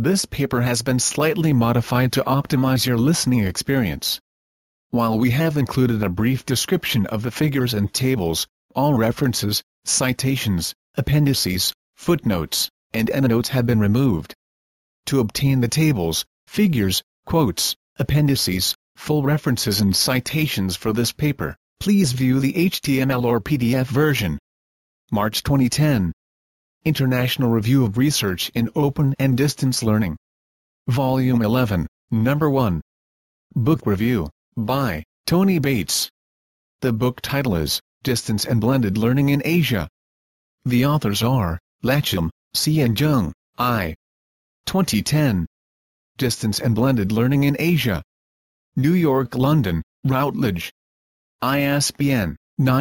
This paper has been slightly modified to optimize your listening experience. While we have included a brief description of the figures and tables, all references, citations, appendices, footnotes, and endnotes have been removed. To obtain the tables, figures, quotes, appendices, full references and citations for this paper, please view the HTML or PDF version. March 2010. International Review of Research in Open and Distance Learning. Volume 11, Number 1. Book Review, by Tony Bates. The book title is Distance and Blended Learning in Asia. The authors are Lachum, C. and Jung, I. 2010. Distance and Blended Learning in Asia. New York, London, Routledge. ISBN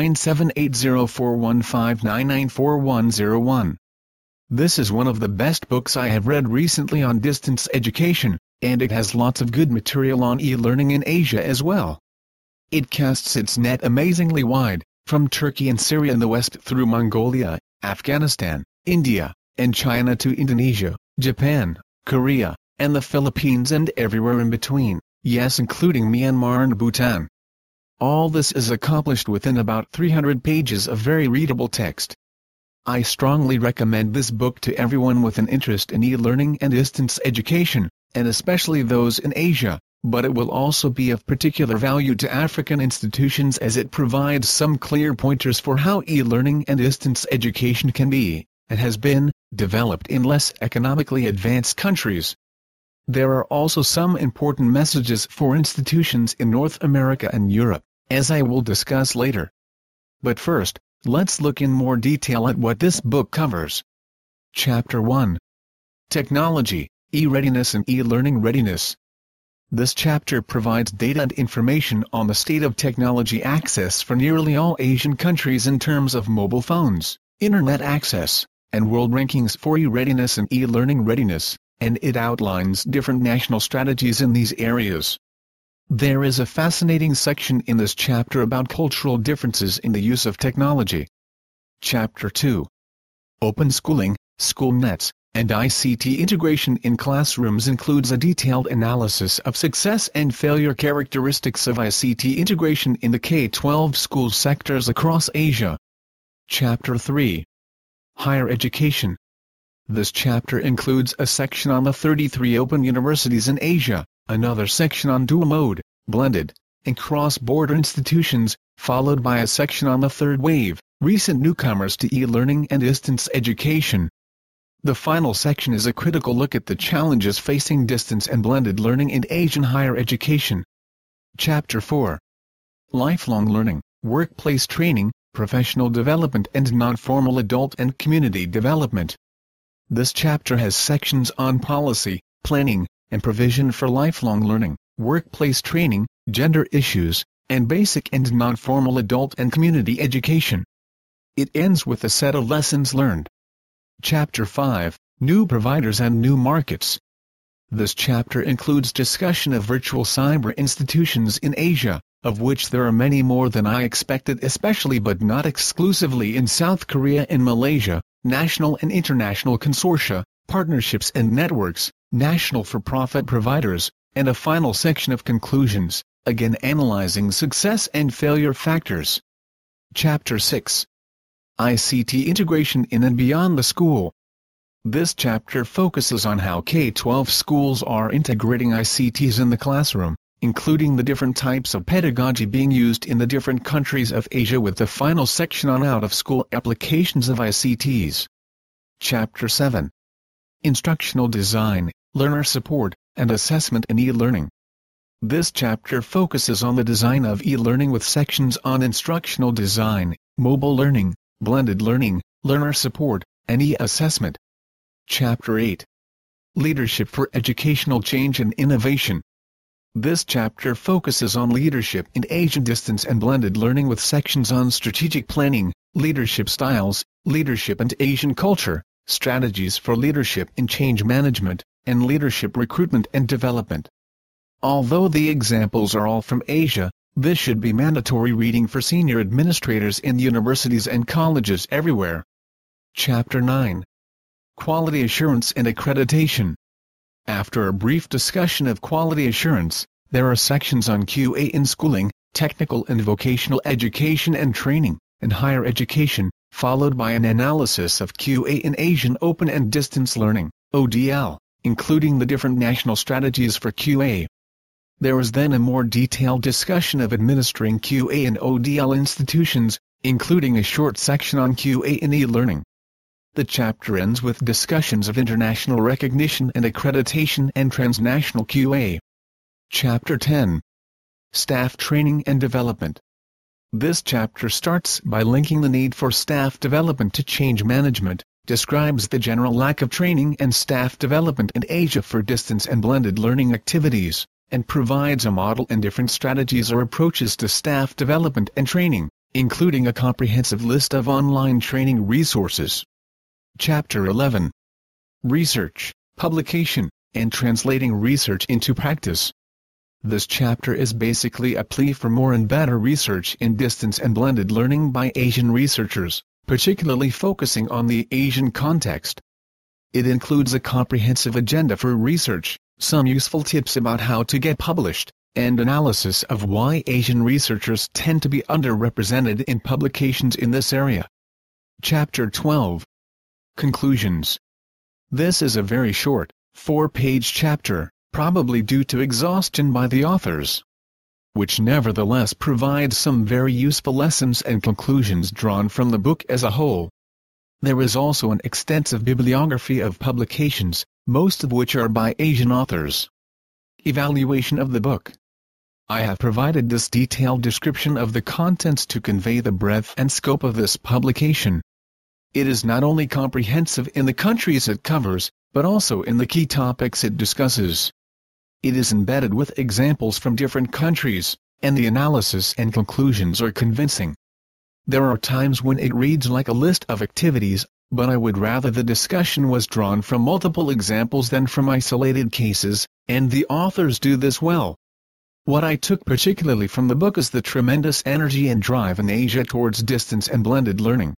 9780415994101. This is one of the best books I have read recently on distance education, and it has lots of good material on e-learning in Asia as well. It casts its net amazingly wide, from Turkey and Syria in the west through Mongolia, Afghanistan, India, and China to Indonesia, Japan, Korea, and the Philippines and everywhere in between, yes, including Myanmar and Bhutan. All this is accomplished within about 300 pages of very readable text. I strongly recommend this book to everyone with an interest in e-learning and distance education, and especially those in Asia, but it will also be of particular value to African institutions as it provides some clear pointers for how e-learning and distance education can be, and has been, developed in less economically advanced countries. There are also some important messages for institutions in North America and Europe, as I will discuss later. But first, let's look in more detail at what this book covers. Chapter 1. Technology, E-Readiness and E-Learning Readiness. This chapter provides data and information on the state of technology access for nearly all Asian countries in terms of mobile phones, internet access, and world rankings for e-readiness and e-learning readiness, and it outlines different national strategies in these areas. There is a fascinating section in this chapter about cultural differences in the use of technology. Chapter 2. Open Schooling, School Nets, and ICT integration in classrooms includes a detailed analysis of success and failure characteristics of ICT integration in the K-12 school sectors across Asia. Chapter 3. Higher Education. This chapter includes a section on the 33 open universities in Asia, another section on dual-mode, blended, and cross-border institutions, followed by a section on the third wave, recent newcomers to e-learning and distance education. The final section is a critical look at the challenges facing distance and blended learning in Asian higher education. Chapter 4. Lifelong Learning, Workplace Training, Professional Development and Non-Formal Adult and Community Development. This chapter has sections on policy, planning, and provision for lifelong learning, workplace training, gender issues, and basic and non-formal adult and community education. It ends with a set of lessons learned. Chapter 5, New Providers and New Markets. This chapter includes discussion of virtual cyber institutions in Asia, of which there are many more than I expected, especially but not exclusively in South Korea and Malaysia, national and international consortia, partnerships and networks, national for-profit providers, and a final section of conclusions, again analyzing success and failure factors. Chapter 6. ICT integration in and beyond the school. This chapter focuses on how K-12 schools are integrating ICTs in the classroom, including the different types of pedagogy being used in the different countries of Asia, with the final section on out-of-school applications of ICTs. Chapter 7. Instructional Design, Learner Support, and Assessment in E-Learning. This chapter focuses on the design of e-learning with sections on instructional design, mobile learning, blended learning, learner support, and e-assessment. Chapter 8. Leadership for Educational Change and Innovation. This chapter focuses on leadership in Asian distance and blended learning with sections on strategic planning, leadership styles, leadership and Asian culture, strategies for leadership in change management, and leadership recruitment and development. Although the examples are all from Asia, this should be mandatory reading for senior administrators in universities and colleges everywhere. Chapter 9. Quality Assurance and Accreditation. After a brief discussion of quality assurance, there are sections on QA in schooling, technical and vocational education and training, and higher education, followed by an analysis of QA in Asian open and distance learning, ODL, including the different national strategies for QA. There was then a more detailed discussion of administering QA in ODL institutions, including a short section on QA in e-learning. The chapter ends with discussions of international recognition and accreditation and transnational QA. Chapter 10. Staff Training and Development. This chapter starts by linking the need for staff development to change management, describes the general lack of training and staff development in Asia for distance and blended learning activities, and provides a model and different strategies or approaches to staff development and training, including a comprehensive list of online training resources. Chapter 11. Research, Publication, and Translating Research into Practice. This chapter is basically a plea for more and better research in distance and blended learning by Asian researchers, particularly focusing on the Asian context. It includes a comprehensive agenda for research, some useful tips about how to get published, and analysis of why Asian researchers tend to be underrepresented in publications in this area. Chapter 12. Conclusions. This is a very short, 4-page chapter, probably due to exhaustion by the authors, which nevertheless provides some very useful lessons and conclusions drawn from the book as a whole. There is also an extensive bibliography of publications, most of which are by Asian authors. Evaluation of the book. I have provided this detailed description of the contents to convey the breadth and scope of this publication. It is not only comprehensive in the countries it covers, but also in the key topics it discusses. It is embedded with examples from different countries, and the analysis and conclusions are convincing. There are times when it reads like a list of activities, but I would rather the discussion was drawn from multiple examples than from isolated cases, and the authors do this well. What I took particularly from the book is the tremendous energy and drive in Asia towards distance and blended learning.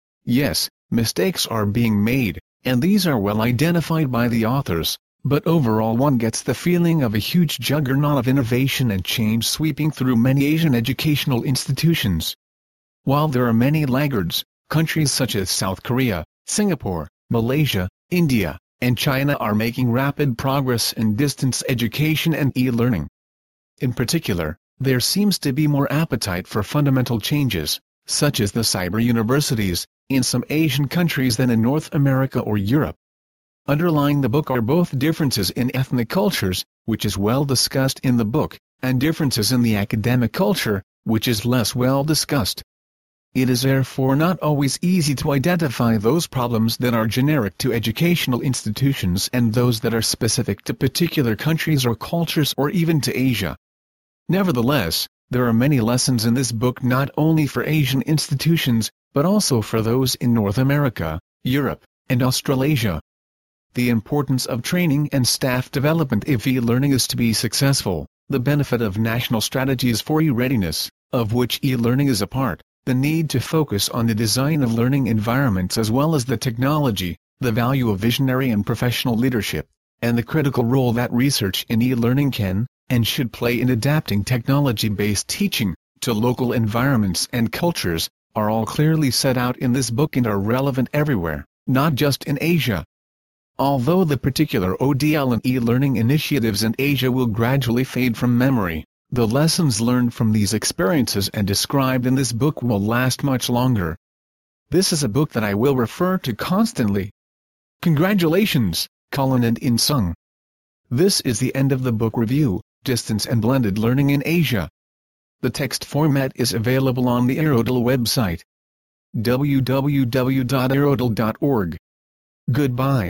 Yes, mistakes are being made, and these are well identified by the authors, but overall one gets the feeling of a huge juggernaut of innovation and change sweeping through many Asian educational institutions. While there are many laggards, countries such as South Korea, Singapore, Malaysia, India, and China are making rapid progress in distance education and e-learning. In particular, there seems to be more appetite for fundamental changes, such as the cyber universities, in some Asian countries than in North America or Europe. Underlying the book are both differences in ethnic cultures, which is well discussed in the book, and differences in the academic culture, which is less well discussed. It is therefore not always easy to identify those problems that are generic to educational institutions and those that are specific to particular countries or cultures or even to Asia. Nevertheless, there are many lessons in this book not only for Asian institutions, but also for those in North America, Europe, and Australasia. The importance of training and staff development if e-learning is to be successful, the benefit of national strategies for e-readiness, of which e-learning is a part, the need to focus on the design of learning environments as well as the technology, the value of visionary and professional leadership, and the critical role that research in e-learning can, and should play in adapting technology-based teaching to local environments and cultures, are all clearly set out in this book and are relevant everywhere, not just in Asia. Although the particular ODL and e-learning initiatives in Asia will gradually fade from memory, the lessons learned from these experiences and described in this book will last much longer. This is a book that I will refer to constantly. Congratulations, Colin and In-sung. This is the end of the book review, Distance and Blended Learning in Asia. The text format is available on the Aerodel website. www.aerodel.org. Goodbye.